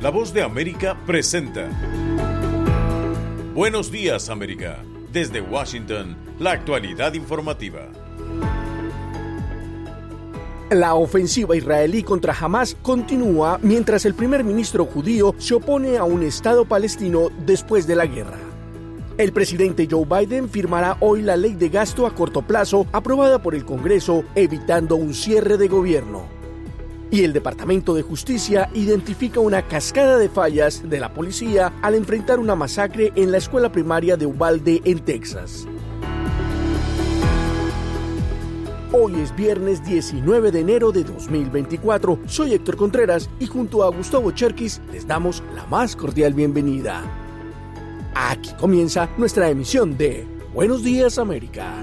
La Voz de América presenta Buenos Días, América. Desde Washington, la actualidad informativa. La ofensiva israelí contra Hamás continúa mientras el primer ministro judío se opone a un Estado palestino después de la guerra. El presidente Joe Biden firmará hoy la ley de gasto a corto plazo aprobada por el Congreso, evitando un cierre de gobierno. Y el Departamento de Justicia identifica una cascada de fallas de la policía al enfrentar una masacre en la escuela primaria de Uvalde, en Texas. Hoy es viernes 19 de enero de 2024. Soy Héctor Contreras y junto a Gustavo Cherkis les damos la más cordial bienvenida. Aquí comienza nuestra emisión de Buenos Días, América.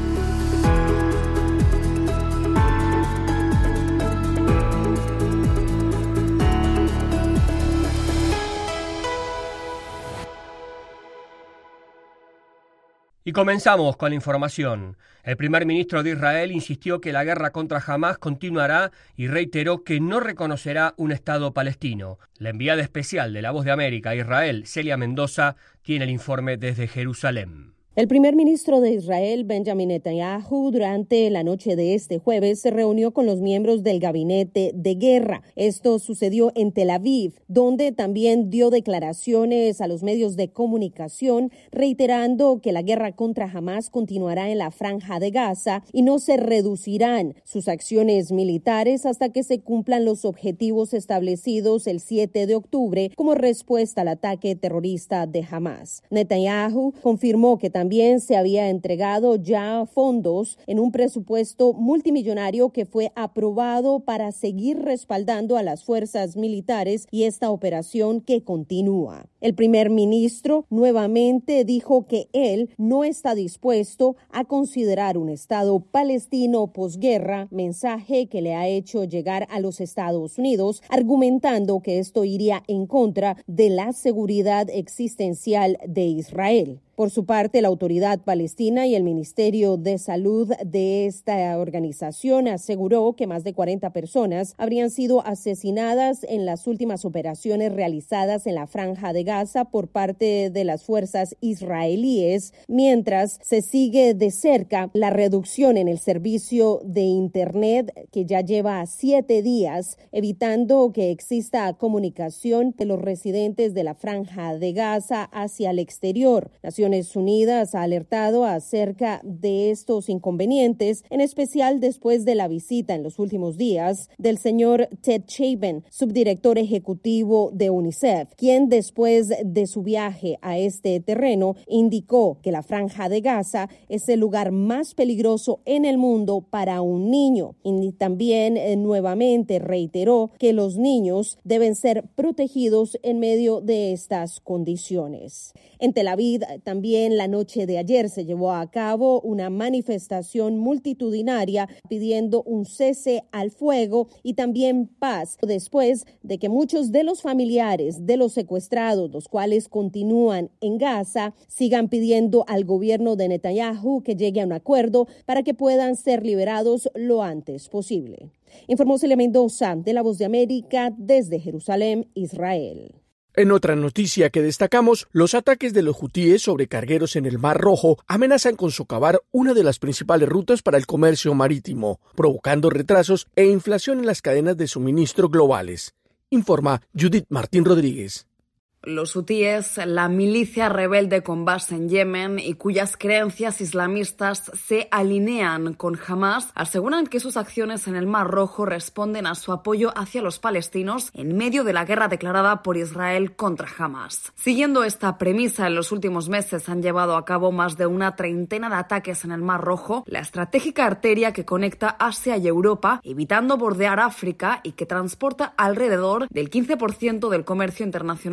Y comenzamos con la información. El primer ministro de Israel insistió que la guerra contra Hamás continuará y reiteró que no reconocerá un Estado palestino. La enviada especial de La Voz de América a Israel, Celia Mendoza, tiene el informe desde Jerusalén. El primer ministro de Israel, Benjamin Netanyahu, durante la noche de este jueves se reunió con los miembros del gabinete de guerra. Esto sucedió en Tel Aviv, donde también dio declaraciones a los medios de comunicación, reiterando que la guerra contra Hamás continuará en la franja de Gaza y no se reducirán sus acciones militares hasta que se cumplan los objetivos establecidos el 7 de octubre como respuesta al ataque terrorista de Hamás. Netanyahu confirmó que también se había entregado ya fondos en un presupuesto multimillonario que fue aprobado para seguir respaldando a las fuerzas militares y esta operación que continúa. El primer ministro nuevamente dijo que él no está dispuesto a considerar un Estado palestino posguerra, mensaje que le ha hecho llegar a los Estados Unidos, argumentando que esto iría en contra de la seguridad existencial de Israel. Por su parte, la autoridad palestina y el Ministerio de Salud de esta organización aseguró que más de 40 personas habrían sido asesinadas en las últimas operaciones realizadas en la Franja de Gaza por parte de las fuerzas israelíes, mientras se sigue de cerca la reducción en el servicio de Internet que ya lleva 7 días, evitando que exista comunicación de los residentes de la Franja de Gaza hacia el exterior. Naciones Unidas ha alertado acerca de estos inconvenientes, en especial después de la visita en los últimos días del señor Ted Chabin, subdirector ejecutivo de UNICEF, quien después de su viaje a este terreno indicó que la Franja de Gaza es el lugar más peligroso en el mundo para un niño. Y también nuevamente reiteró que los niños deben ser protegidos en medio de estas condiciones. En Tel Aviv también la noche de ayer se llevó a cabo una manifestación multitudinaria pidiendo un cese al fuego y también paz, después de que muchos de los familiares de los secuestrados, los cuales continúan en Gaza, sigan pidiendo al gobierno de Netanyahu que llegue a un acuerdo para que puedan ser liberados lo antes posible. Informó Celia Mendoza de La Voz de América desde Jerusalén, Israel. En otra noticia que destacamos, los ataques de los hutíes sobre cargueros en el Mar Rojo amenazan con socavar una de las principales rutas para el comercio marítimo, provocando retrasos e inflación en las cadenas de suministro globales, informa Judith Martín Rodríguez. Los hutíes, la milicia rebelde con base en Yemen y cuyas creencias islamistas se alinean con Hamás, aseguran que sus acciones en el Mar Rojo responden a su apoyo hacia los palestinos en medio de la guerra declarada por Israel contra Hamás. Siguiendo esta premisa, en los últimos meses han llevado a cabo más de una treintena de ataques en el Mar Rojo, la estratégica arteria que conecta Asia y Europa, evitando bordear África y que transporta alrededor del 15% del comercio internacional de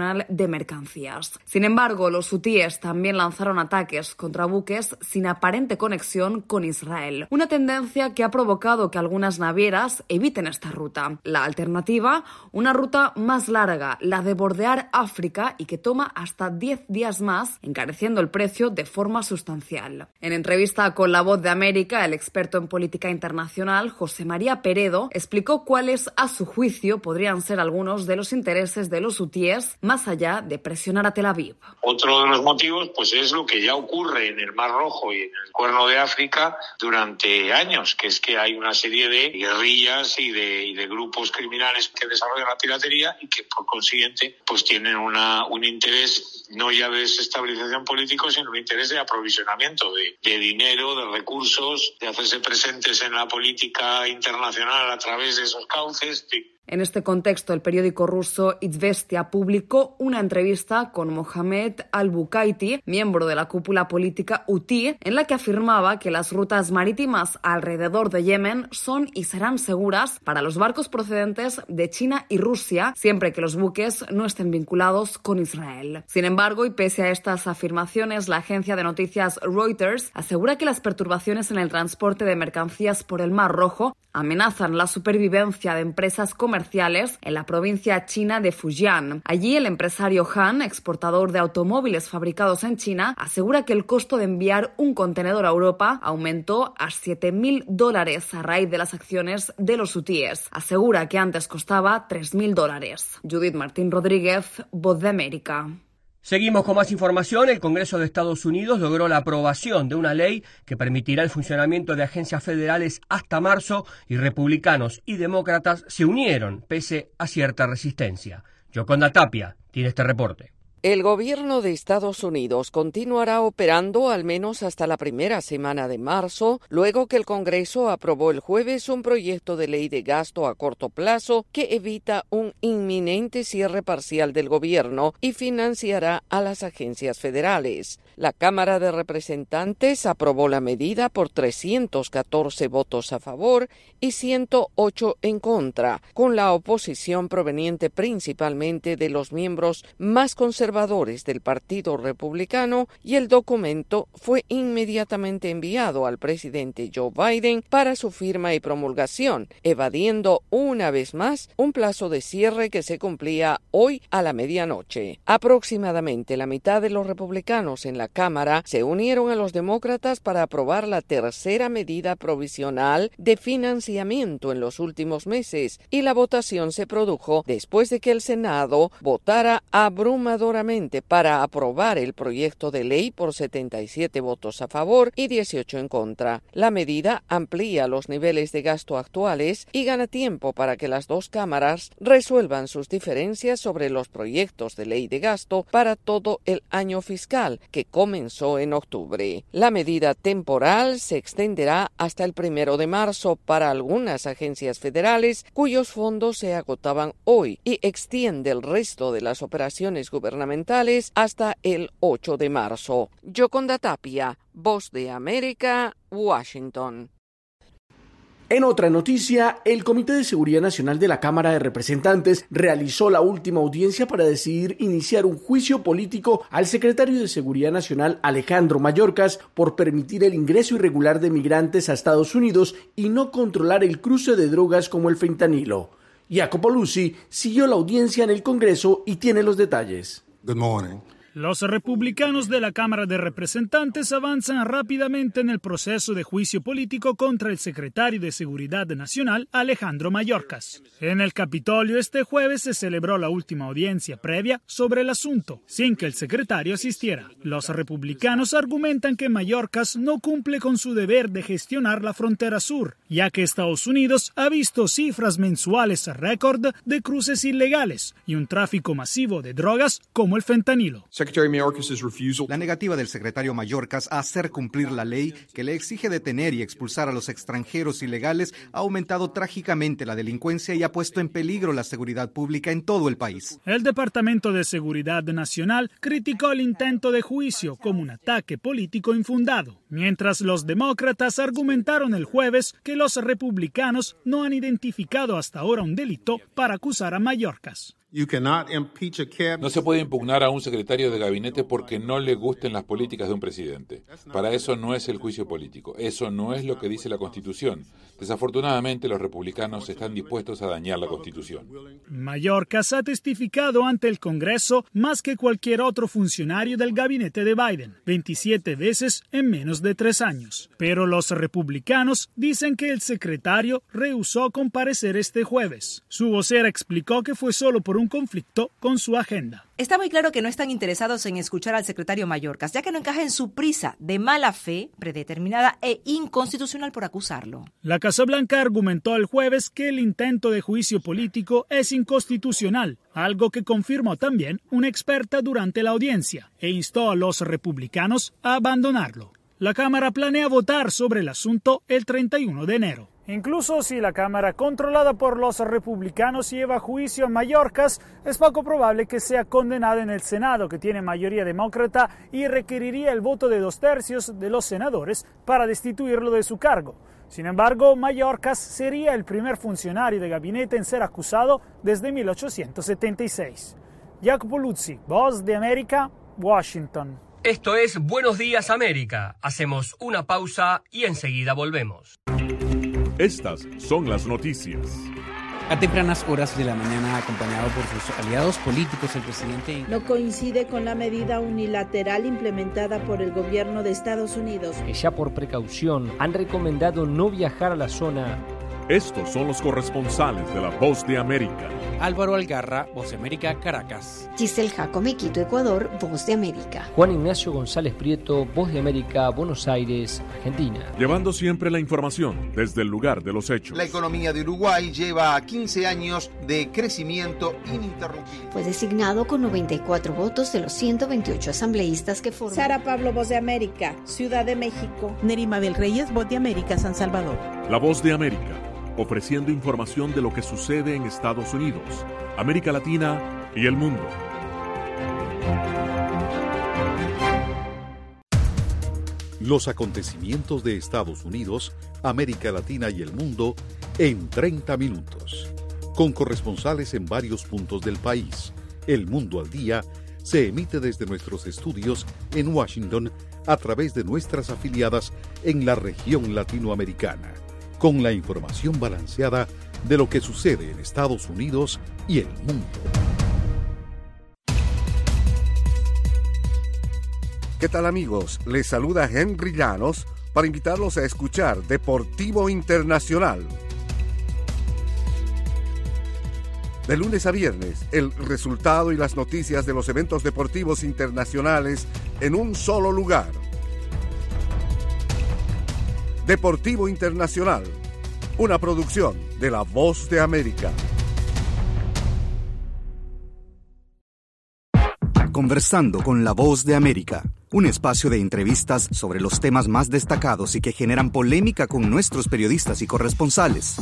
de mercancías. Sin embargo, los hutíes también lanzaron ataques contra buques sin aparente conexión con Israel, una tendencia que ha provocado que algunas navieras eviten esta ruta. La alternativa, una ruta más larga, la de bordear África y que toma hasta 10 días más, encareciendo el precio de forma sustancial. En entrevista con La Voz de América, el experto en política internacional, José María Peredo, explicó cuáles, a su juicio, podrían ser algunos de los intereses de los hutíes, más allá de presionar a Tel Aviv. Otro de los motivos pues es lo que ya ocurre en el Mar Rojo y en el Cuerno de África durante años, que es que hay una serie de guerrillas y de grupos criminales que desarrollan la piratería y que por consiguiente pues tienen un interés no ya de desestabilización político, sino un interés de aprovisionamiento de dinero, de recursos, de hacerse presentes en la política internacional a través de esos cauces. En este contexto, el periódico ruso Izvestia publicó una entrevista con Mohamed al-Bukaiti, miembro de la cúpula política hutí, en la que afirmaba que las rutas marítimas alrededor de Yemen son y serán seguras para los barcos procedentes de China y Rusia, siempre que los buques no estén vinculados con Israel. Sin embargo, y pese a estas afirmaciones, la agencia de noticias Reuters asegura que las perturbaciones en el transporte de mercancías por el Mar Rojo amenazan la supervivencia de empresas comerciales en la provincia china de Fujian. Allí, el empresario Han, exportador de automóviles fabricados en China, asegura que el costo de enviar un contenedor a Europa aumentó a $7.000 a raíz de las acciones de los hutíes. Asegura que antes costaba $3.000. Judith Martín Rodríguez, Voz de América. Seguimos con más información. El Congreso de Estados Unidos logró la aprobación de una ley que permitirá el funcionamiento de agencias federales hasta marzo y republicanos y demócratas se unieron pese a cierta resistencia. Yoconda Tapia tiene este reporte. El gobierno de Estados Unidos continuará operando al menos hasta la primera semana de marzo, luego que el Congreso aprobó el jueves un proyecto de ley de gasto a corto plazo que evita un inminente cierre parcial del gobierno y financiará a las agencias federales. La Cámara de Representantes aprobó la medida por 314 votos a favor y 108 en contra, con la oposición proveniente principalmente de los miembros más conservadores del Partido Republicano, y el documento fue inmediatamente enviado al presidente Joe Biden para su firma y promulgación, evadiendo una vez más un plazo de cierre que se cumplía hoy a la medianoche. Aproximadamente la mitad de los republicanos en la Cámara se unieron a los demócratas para aprobar la tercera medida provisional de financiamiento en los últimos meses, y la votación se produjo después de que el Senado votara abrumadoramente para aprobar el proyecto de ley por 77 votos a favor y 18 en contra. La medida amplía los niveles de gasto actuales y gana tiempo para que las dos cámaras resuelvan sus diferencias sobre los proyectos de ley de gasto para todo el año fiscal, que comenzó en octubre. La medida temporal se extenderá hasta el 1 de marzo para algunas agencias federales cuyos fondos se agotaban hoy y extiende el resto de las operaciones gubernamentales hasta el 8 de marzo. Yoconda Tapia, Voz de América, Washington. En otra noticia, el Comité de Seguridad Nacional de la Cámara de Representantes realizó la última audiencia para decidir iniciar un juicio político al secretario de Seguridad Nacional Alejandro Mayorkas por permitir el ingreso irregular de migrantes a Estados Unidos y no controlar el cruce de drogas como el fentanilo. Jacopo Luzzi siguió la audiencia en el Congreso y tiene los detalles. Good morning. Los republicanos de la Cámara de Representantes avanzan rápidamente en el proceso de juicio político contra el secretario de Seguridad Nacional, Alejandro Mayorkas. En el Capitolio este jueves se celebró la última audiencia previa sobre el asunto, sin que el secretario asistiera. Los republicanos argumentan que Mayorkas no cumple con su deber de gestionar la frontera sur, ya que Estados Unidos ha visto cifras mensuales récord de cruces ilegales y un tráfico masivo de drogas como el fentanilo. La negativa del secretario Mayorkas a hacer cumplir la ley que le exige detener y expulsar a los extranjeros ilegales ha aumentado trágicamente la delincuencia y ha puesto en peligro la seguridad pública en todo el país. El Departamento de Seguridad Nacional criticó el intento de juicio como un ataque político infundado, mientras los demócratas argumentaron el jueves que los republicanos no han identificado hasta ahora un delito para acusar a Mayorkas. No se puede impugnar a un secretario de gabinete porque no le gusten las políticas de un presidente. Para eso no es el juicio político. Eso no es lo que dice la Constitución. Desafortunadamente, los republicanos están dispuestos a dañar la Constitución. Mayorkas ha testificado ante el Congreso más que cualquier otro funcionario del gabinete de Biden, 27 veces en menos de 3 años. Pero los republicanos dicen que el secretario rehusó comparecer este jueves. Su vocera explicó que fue solo por un conflicto con su agenda. Está muy claro que no están interesados en escuchar al secretario Mayorkas, ya que no encaja en su prisa de mala fe, predeterminada e inconstitucional por acusarlo. La Casa Blanca argumentó el jueves que el intento de juicio político es inconstitucional, algo que confirmó también una experta durante la audiencia, e instó a los republicanos a abandonarlo. La Cámara planea votar sobre el asunto el 31 de enero. Incluso si la Cámara controlada por los republicanos lleva a juicio a Mayorkas, es poco probable que sea condenado en el Senado, que tiene mayoría demócrata y requeriría el voto de 2/3 de los senadores para destituirlo de su cargo. Sin embargo, Mayorkas sería el primer funcionario de gabinete en ser acusado desde 1876. Jacopo Luzzi, Voz de América, Washington. Esto es Buenos Días América. Hacemos una pausa y enseguida volvemos. Estas son las noticias. A tempranas horas de la mañana, acompañado por sus aliados políticos, el presidente no coincide con la medida unilateral implementada por el gobierno de Estados Unidos, que ya por precaución han recomendado no viajar a la zona. Estos son los corresponsales de La Voz de América. Álvaro Algarra, Voz de América, Caracas. Giselle Jacome, Quito, Ecuador, Voz de América. Juan Ignacio González Prieto, Voz de América, Buenos Aires, Argentina. Llevando siempre la información desde el lugar de los hechos. La economía de Uruguay lleva 15 años de crecimiento ininterrumpido. Fue designado con 94 votos de los 128 asambleístas que forman. Sara Pablo, Voz de América, Ciudad de México. Nerima Bel Reyes, Voz de América, San Salvador. La Voz de América, ofreciendo información de lo que sucede en Estados Unidos, América Latina y el mundo. Los acontecimientos de Estados Unidos, América Latina y el mundo en 30 minutos. Con corresponsales en varios puntos del país. El Mundo al Día se emite desde nuestros estudios en Washington a través de nuestras afiliadas en la región latinoamericana, con la información balanceada de lo que sucede en Estados Unidos y el mundo. ¿Qué tal, amigos? Les saluda Henry Llanos para invitarlos a escuchar Deportivo Internacional. De lunes a viernes, el resultado y las noticias de los eventos deportivos internacionales en un solo lugar. Deportivo Internacional, una producción de La Voz de América. Conversando con La Voz de América, un espacio de entrevistas sobre los temas más destacados y que generan polémica con nuestros periodistas y corresponsales.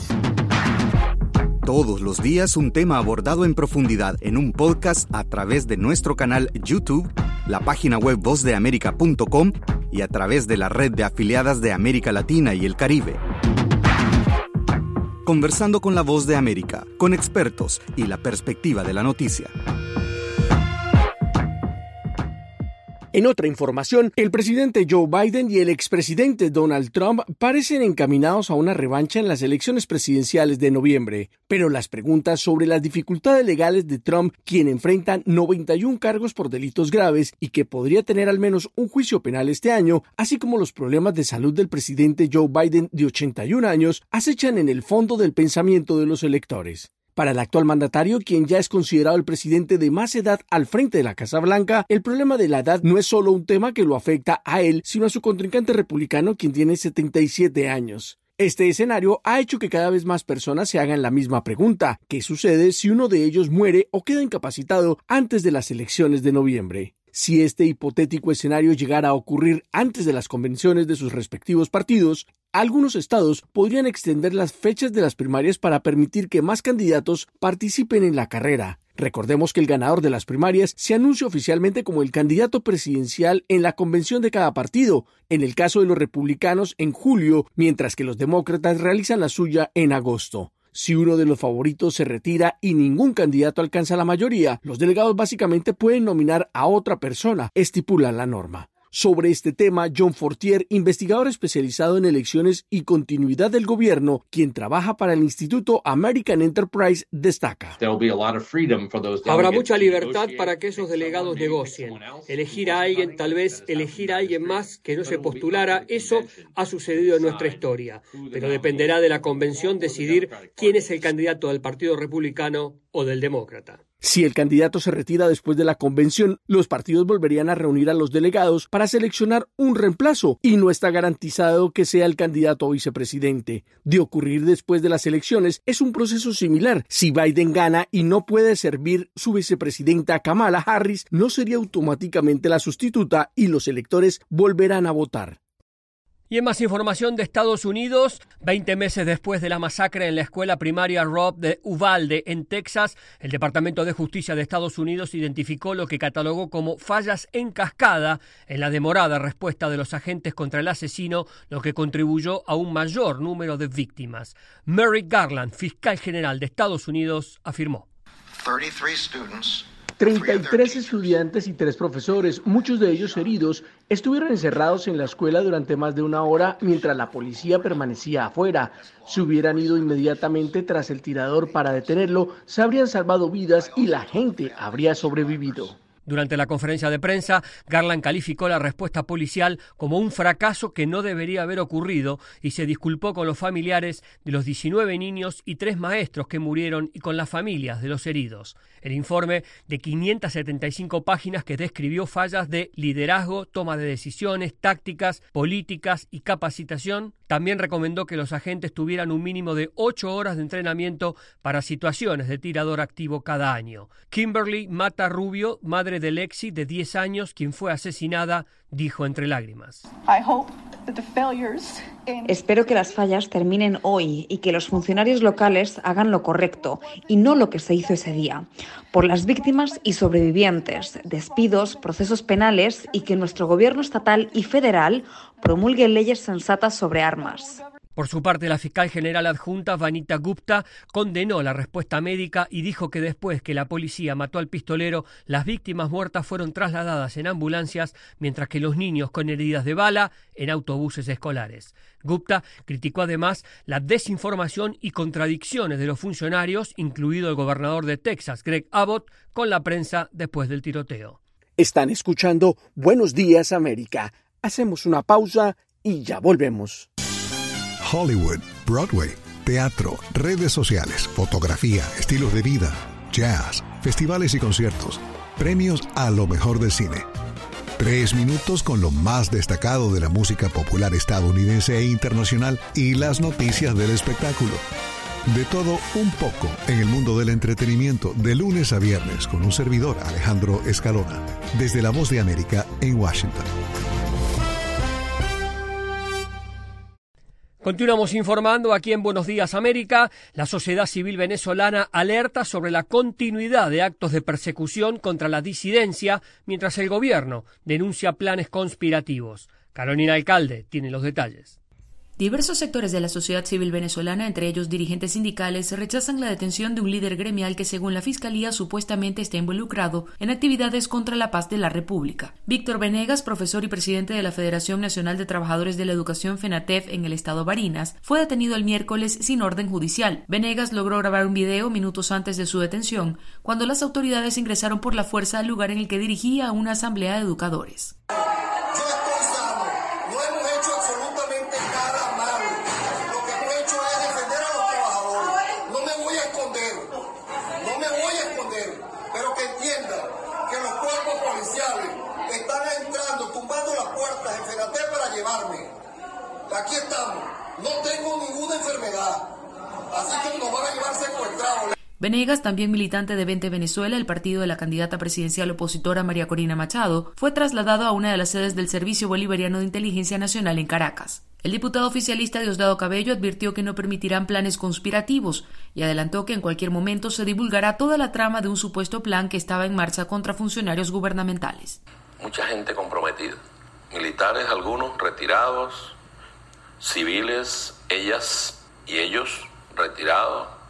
Todos los días un tema abordado en profundidad en un podcast a través de nuestro canal YouTube, la página web vozdeamerica.com y a través de la red de afiliadas de América Latina y el Caribe. Conversando con La Voz de América, con expertos y la perspectiva de la noticia. En otra información, el presidente Joe Biden y el expresidente Donald Trump parecen encaminados a una revancha en las elecciones presidenciales de noviembre, pero las preguntas sobre las dificultades legales de Trump, quien enfrenta 91 cargos por delitos graves y que podría tener al menos un juicio penal este año, así como los problemas de salud del presidente Joe Biden de 81 años, acechan en el fondo del pensamiento de los electores. Para el actual mandatario, quien ya es considerado el presidente de más edad al frente de la Casa Blanca, el problema de la edad no es solo un tema que lo afecta a él, sino a su contrincante republicano, quien tiene 77 años. Este escenario ha hecho que cada vez más personas se hagan la misma pregunta: ¿qué sucede si uno de ellos muere o queda incapacitado antes de las elecciones de noviembre? Si este hipotético escenario llegara a ocurrir antes de las convenciones de sus respectivos partidos, algunos estados podrían extender las fechas de las primarias para permitir que más candidatos participen en la carrera. Recordemos que el ganador de las primarias se anuncia oficialmente como el candidato presidencial en la convención de cada partido, en el caso de los republicanos en julio, mientras que los demócratas realizan la suya en agosto. Si uno de los favoritos se retira y ningún candidato alcanza la mayoría, los delegados básicamente pueden nominar a otra persona, estipula la norma. Sobre este tema, John Fortier, investigador especializado en elecciones y continuidad del gobierno, quien trabaja para el Instituto American Enterprise, destaca. Habrá mucha libertad para que esos delegados negocien. Elegir a alguien, tal vez elegir a alguien más que no se postulara, eso ha sucedido en nuestra historia. Pero dependerá de la convención decidir quién es el candidato del Partido Republicano o del Demócrata. Si el candidato se retira después de la convención, los partidos volverían a reunir a los delegados para seleccionar un reemplazo y no está garantizado que sea el candidato a vicepresidente. De ocurrir después de las elecciones, es un proceso similar. Si Biden gana y no puede servir su vicepresidenta Kamala Harris, no sería automáticamente la sustituta y los electores volverán a votar. Y en más información de Estados Unidos, 20 meses después de la masacre en la escuela primaria Robb de Uvalde, en Texas, el Departamento de Justicia de Estados Unidos identificó lo que catalogó como fallas en cascada en la demorada respuesta de los agentes contra el asesino, lo que contribuyó a un mayor número de víctimas. Merrick Garland, fiscal general de Estados Unidos, afirmó. 33 estudiantes y 3 profesores, muchos de ellos heridos, estuvieron encerrados en la escuela durante más de una hora mientras la policía permanecía afuera. Si hubieran ido inmediatamente tras el tirador para detenerlo, se habrían salvado vidas y la gente habría sobrevivido. Durante la conferencia de prensa, Garland calificó la respuesta policial como un fracaso que no debería haber ocurrido y se disculpó con los familiares de los 19 niños y 3 maestros que murieron y con las familias de los heridos. El informe de 575 páginas que describió fallas de liderazgo, toma de decisiones, tácticas, políticas y capacitación, también recomendó que los agentes tuvieran un mínimo de 8 horas de entrenamiento para situaciones de tirador activo cada año. Kimberly Mata Rubio, madre de Lexi, de 10 años, quien fue asesinada, dijo entre lágrimas. Espero que las fallas terminen hoy y que los funcionarios locales hagan lo correcto y no lo que se hizo ese día. Por las víctimas y sobrevivientes, despidos, procesos penales y que nuestro gobierno estatal y federal promulgue leyes sensatas sobre armas. Por su parte, la fiscal general adjunta Vanita Gupta condenó la respuesta médica y dijo que después que la policía mató al pistolero, las víctimas muertas fueron trasladadas en ambulancias, mientras que los niños con heridas de bala en autobuses escolares. Gupta criticó además la desinformación y contradicciones de los funcionarios, incluido el gobernador de Texas, Greg Abbott, con la prensa después del tiroteo. Están escuchando Buenos Días América. Hacemos una pausa y ya volvemos. Hollywood, Broadway, teatro, redes sociales, fotografía, estilos de vida, jazz, festivales y conciertos, premios a lo mejor del cine. 3 minutos con lo más destacado de la música popular estadounidense e internacional y las noticias del espectáculo. De todo un poco en el mundo del entretenimiento, de lunes a viernes, con un servidor, Alejandro Escalona, desde La Voz de América en Washington. Continuamos informando aquí en Buenos Días América. La sociedad civil venezolana alerta sobre la continuidad de actos de persecución contra la disidencia, mientras el gobierno denuncia planes conspirativos. Carolina Alcalde tiene los detalles. Diversos sectores de la sociedad civil venezolana, entre ellos dirigentes sindicales, rechazan la detención de un líder gremial que, según la Fiscalía, supuestamente está involucrado en actividades contra la paz de la República. Víctor Venegas, profesor y presidente de la Federación Nacional de Trabajadores de la Educación FENATEF en el estado Barinas, fue detenido el miércoles sin orden judicial. Venegas logró grabar un video minutos antes de su detención, cuando las autoridades ingresaron por la fuerza al lugar en el que dirigía una asamblea de educadores. Aquí estamos, no tengo ninguna enfermedad, así que nos van a llevar secuestrados. Venegas, también militante de 20 Venezuela, el partido de la candidata presidencial opositora María Corina Machado, fue trasladado a una de las sedes del Servicio Bolivariano de Inteligencia Nacional en Caracas. El diputado oficialista Diosdado Cabello advirtió que no permitirán planes conspirativos y adelantó que en cualquier momento se divulgará toda la trama de un supuesto plan que estaba en marcha contra funcionarios gubernamentales. Mucha gente comprometida, militares algunos retirados, civiles, ellas y ellos retirados,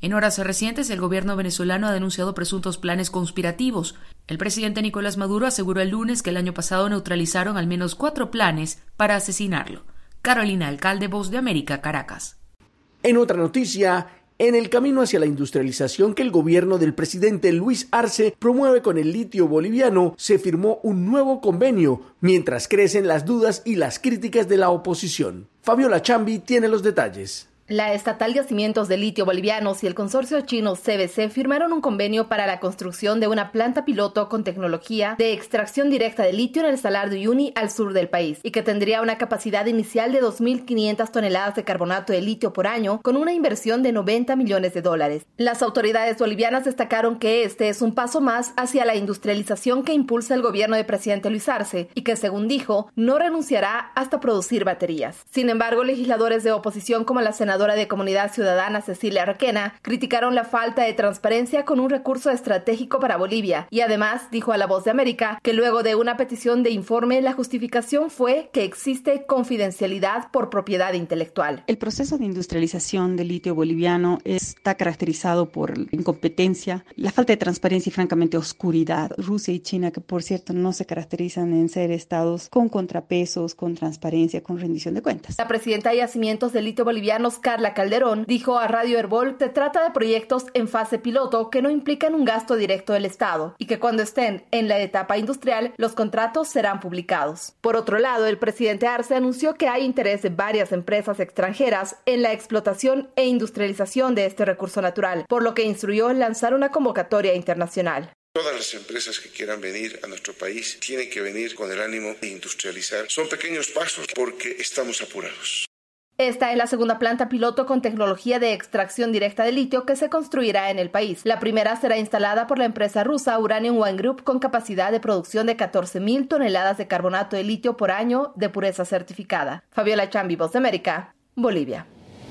En horas recientes, el gobierno venezolano ha denunciado presuntos planes conspirativos. El presidente Nicolás Maduro aseguró el lunes que el año pasado neutralizaron al menos 4 planes para asesinarlo. Carolina Alcalde, Voz de América, Caracas. En otra noticia, en el camino hacia la industrialización que el gobierno del presidente Luis Arce promueve con el litio boliviano, se firmó un nuevo convenio, mientras crecen las dudas y las críticas de la oposición. Fabiola Chambi tiene los detalles. La estatal Yacimientos de Litio Bolivianos y el consorcio chino CBC firmaron un convenio para la construcción de una planta piloto con tecnología de extracción directa de litio en el Salar de Uyuni, al sur del país, y que tendría una capacidad inicial de 2.500 toneladas de carbonato de litio por año, con una inversión de $90 millones. Las autoridades bolivianas destacaron que este es un paso más hacia la industrialización que impulsa el gobierno del presidente Luis Arce y que, según dijo, no renunciará hasta producir baterías. Sin embargo, legisladores de oposición como la senadora de Comunidad Ciudadana Cecilia Requena criticaron la falta de transparencia con un recurso estratégico para Bolivia y además dijo a La Voz de América que luego de una petición de informe la justificación fue que existe confidencialidad por propiedad intelectual. El proceso de industrialización del litio boliviano está caracterizado por incompetencia, la falta de transparencia y francamente oscuridad. Rusia y China, que por cierto no se caracterizan en ser estados con contrapesos, con transparencia, con rendición de cuentas. La presidenta de Yacimientos de Litio Bolivianos, Carla Calderón, dijo a Radio Herbol que trata de proyectos en fase piloto que no implican un gasto directo del Estado y que cuando estén en la etapa industrial, los contratos serán publicados. Por otro lado, el presidente Arce anunció que hay interés de varias empresas extranjeras en la explotación e industrialización de este recurso natural, por lo que instruyó lanzar una convocatoria internacional. Todas las empresas que quieran venir a nuestro país tienen que venir con el ánimo de industrializar. Son pequeños pasos porque estamos apurados. Esta es la segunda planta piloto con tecnología de extracción directa de litio que se construirá en el país. La primera será instalada por la empresa rusa Uranium One Group con capacidad de producción de 14.000 toneladas de carbonato de litio por año de pureza certificada. Fabiola Chambi, Voz de América, Bolivia.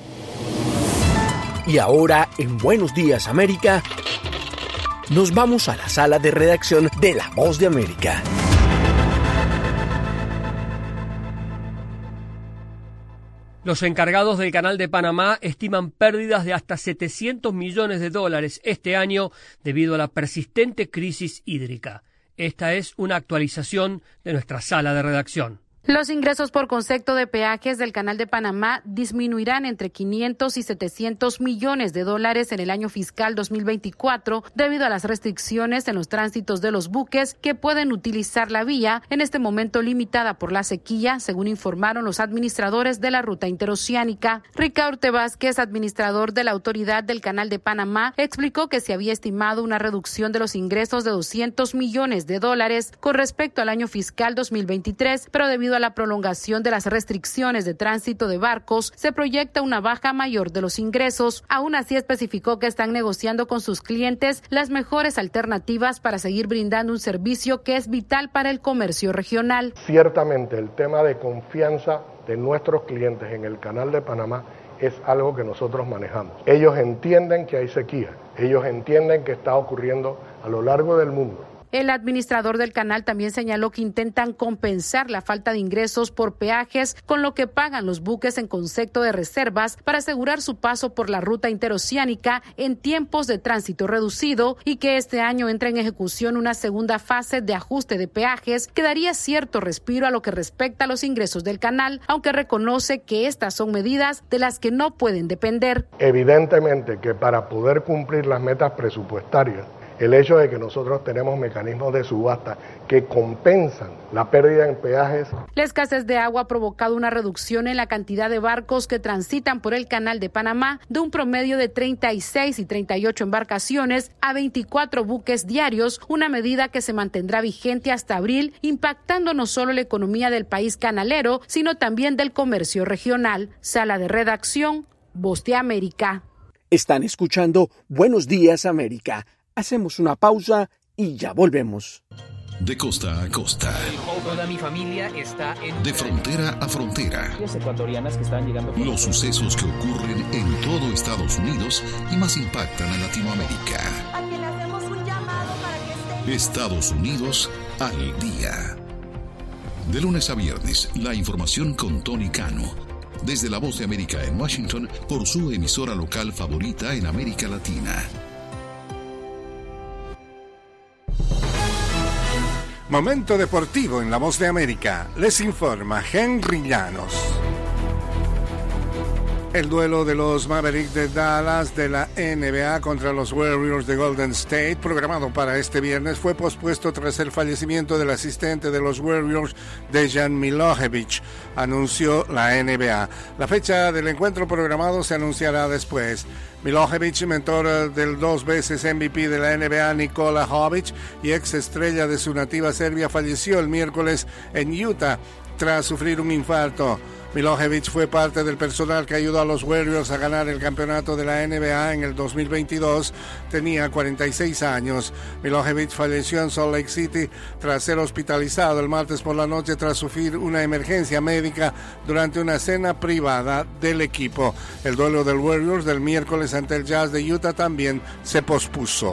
Y ahora, en Buenos Días América, nos vamos a la sala de redacción de La Voz de América. Los encargados del Canal de Panamá estiman pérdidas de hasta $700 millones este año debido a la persistente crisis hídrica. Esta es una actualización de nuestra sala de redacción. Los ingresos por concepto de peajes del Canal de Panamá disminuirán entre 500 y 700 millones de dólares en el año fiscal 2024 debido a las restricciones en los tránsitos de los buques que pueden utilizar la vía, en este momento limitada por la sequía, según informaron los administradores de la ruta interoceánica. Ricaurte Vázquez, administrador de la Autoridad del Canal de Panamá, explicó que se había estimado una reducción de los ingresos de $200 millones con respecto al año fiscal 2023, pero debido a la prolongación de las restricciones de tránsito de barcos, se proyecta una baja mayor de los ingresos. Aún así, especificó que están negociando con sus clientes las mejores alternativas para seguir brindando un servicio que es vital para el comercio regional. Ciertamente, el tema de confianza de nuestros clientes en el Canal de Panamá es algo que nosotros manejamos. Ellos entienden que hay sequía, ellos entienden que está ocurriendo a lo largo del mundo. El administrador del canal también señaló que intentan compensar la falta de ingresos por peajes con lo que pagan los buques en concepto de reservas para asegurar su paso por la ruta interoceánica en tiempos de tránsito reducido y que este año entra en ejecución una segunda fase de ajuste de peajes que daría cierto respiro a lo que respecta a los ingresos del canal, aunque reconoce que estas son medidas de las que no pueden depender. Evidentemente que para poder cumplir las metas presupuestarias, el hecho de que nosotros tenemos mecanismos de subasta que compensan la pérdida en peajes. La escasez de agua ha provocado una reducción en la cantidad de barcos que transitan por el Canal de Panamá de un promedio de 36 y 38 embarcaciones a 24 buques diarios, una medida que se mantendrá vigente hasta abril, impactando no solo la economía del país canalero, sino también del comercio regional. Sala de redacción, Voz de América. Están escuchando Buenos Días América. Hacemos una pausa y ya volvemos. De costa a costa. Toda mi familia está en... De frontera a frontera. Ecuatorianas que están llegando... Los sucesos que ocurren en todo Estados Unidos y más impactan a Latinoamérica. A quien le hacemos un llamado para que esté... Estados Unidos al día. De lunes a viernes, la información con Tony Cano. desde La Voz de América en Washington por su emisora local favorita en América Latina. Momento deportivo en La Voz de América. Les informa Henry Llanos. El duelo de los Mavericks de Dallas de la NBA contra los Warriors de Golden State, programado para este viernes, fue pospuesto tras el fallecimiento del asistente de los Warriors, Dejan Milojevic, anunció la NBA. La fecha del encuentro programado se anunciará después. Milojevic, mentor del 2 veces MVP de la NBA Nikola Jovic y ex estrella de su nativa Serbia, falleció el miércoles en Utah tras sufrir un infarto. Milojevic fue parte del personal que ayudó a los Warriors a ganar el campeonato de la NBA en el 2022. Tenía 46 años. Milojevic falleció en Salt Lake City tras ser hospitalizado el martes por la noche tras sufrir una emergencia médica durante una cena privada del equipo. El duelo del Warriors del miércoles ante el Jazz de Utah también se pospuso.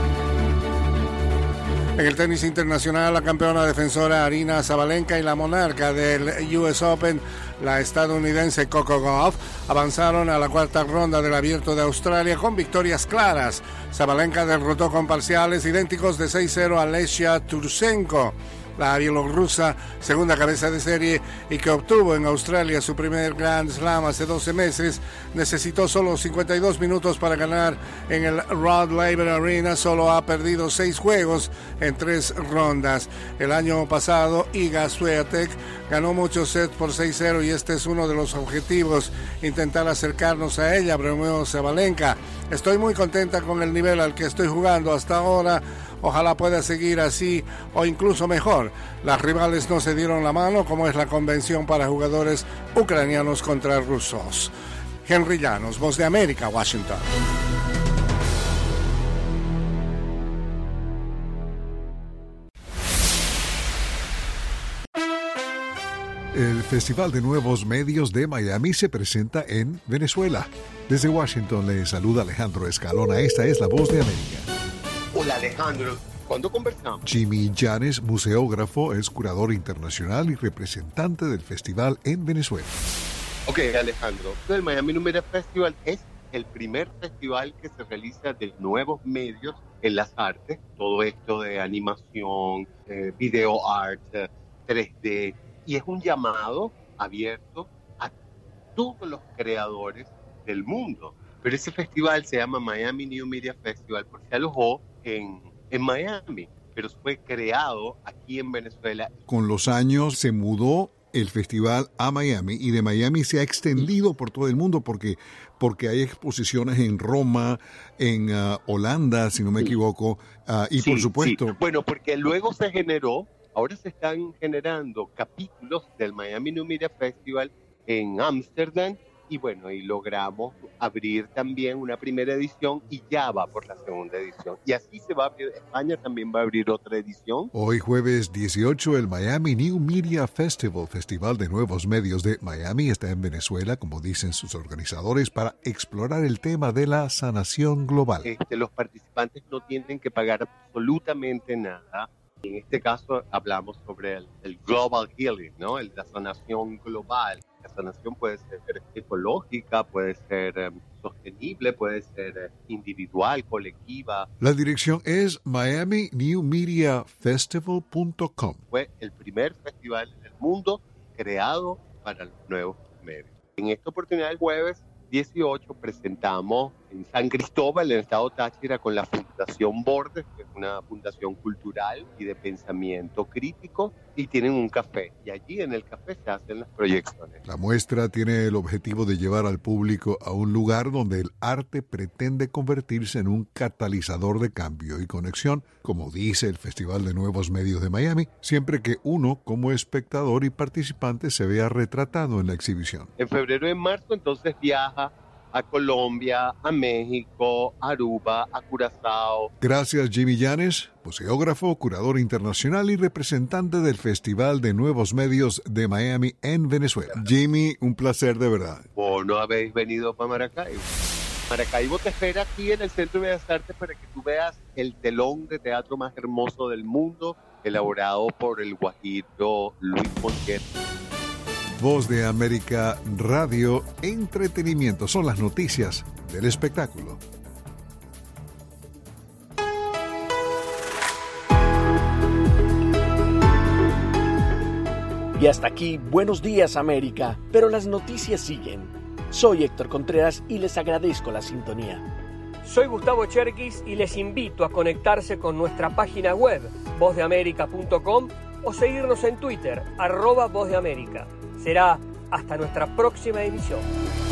En el tenis internacional, la campeona defensora Aryna Sabalenka y la monarca del US Open, la estadounidense Coco Gauff, avanzaron a la cuarta ronda del Abierto de Australia con victorias claras. Sabalenka derrotó con parciales idénticos de 6-0 a Lesia Turchenko, la bielorrusa, segunda cabeza de serie y que obtuvo en Australia su primer Grand Slam hace 12 meses, necesitó solo 52 minutos para ganar en el Rod Laver Arena. Solo ha perdido 6 juegos en 3 rondas. El año pasado, Iga Swiatek ganó muchos sets por 6-0 y este es uno de los objetivos, intentar acercarnos a ella, bromeó Sabalenka. Estoy muy contenta con el nivel al que estoy jugando hasta ahora. Ojalá pueda seguir así o incluso mejor. Las rivales no se dieron la mano, como es la convención para jugadores ucranianos contra rusos. Henry Llanos, Voz de América, Washington. El Festival de Nuevos Medios de Miami se presenta en Venezuela. Desde Washington le saluda Alejandro Escalona. Esta es La Voz de América. Hola Alejandro, ¿cuándo conversamos? Jimmy Llanes, museógrafo, es curador internacional y representante del festival en Venezuela. Ok, Alejandro, el Miami New Media Festival es el primer festival que se realiza de nuevos medios en las artes, todo esto de animación, video art, 3D, y es un llamado abierto a todos los creadores del mundo. Pero ese festival se llama Miami New Media Festival porque se alojó en Miami, pero fue creado aquí en Venezuela. Con los años se mudó el festival a Miami y de Miami se ha extendido por todo el mundo porque hay exposiciones en Roma, en Holanda, si no me equivoco, y sí, por supuesto... Sí. Bueno, porque luego ahora se están generando capítulos del Miami New Media Festival en Ámsterdam. Y bueno, y logramos abrir también una primera edición y ya va por la segunda edición. Y así se va a abrir, España también va a abrir otra edición. Hoy jueves 18, el Miami New Media Festival, Festival de Nuevos Medios de Miami, está en Venezuela, como dicen sus organizadores, para explorar el tema de la sanación global. Los participantes no tienen que pagar absolutamente nada. En este caso hablamos sobre el global healing, ¿no? La sanación global. La sanación puede ser ecológica, puede ser sostenible, puede ser individual, colectiva. La dirección es miaminewmediafestival.com. Fue el primer festival del mundo creado para los nuevos medios. En esta oportunidad, el jueves 18, presentamos en San Cristóbal, en el estado Táchira, con la Fundación Bordes, que es una fundación cultural y de pensamiento crítico, y tienen un café. Y allí en el café se hacen las proyecciones. La muestra tiene el objetivo de llevar al público a un lugar donde el arte pretende convertirse en un catalizador de cambio y conexión, como dice el Festival de Nuevos Medios de Miami, siempre que uno, como espectador y participante, se vea retratado en la exhibición. En febrero y en marzo, entonces, viaja a Colombia, a México, a Aruba, a Curazao. Gracias, Jimmy Llanes, museógrafo, curador internacional y representante del Festival de Nuevos Medios de Miami en Venezuela. Jimmy, un placer de verdad. ¿O no habéis venido para Maracaibo? Maracaibo te espera aquí en el Centro de Bellas Artes para que tú veas el telón de teatro más hermoso del mundo, elaborado por el guajiro Luis Montiel. Voz de América Radio, entretenimiento. Son las noticias del espectáculo. Y hasta aquí, Buenos Días América, pero las noticias siguen. Soy Héctor Contreras y les agradezco la sintonía. Soy Gustavo Cherkis y les invito a conectarse con nuestra página web, vozdeamerica.com, o seguirnos en Twitter, @vozdeamerica. Será hasta nuestra próxima emisión.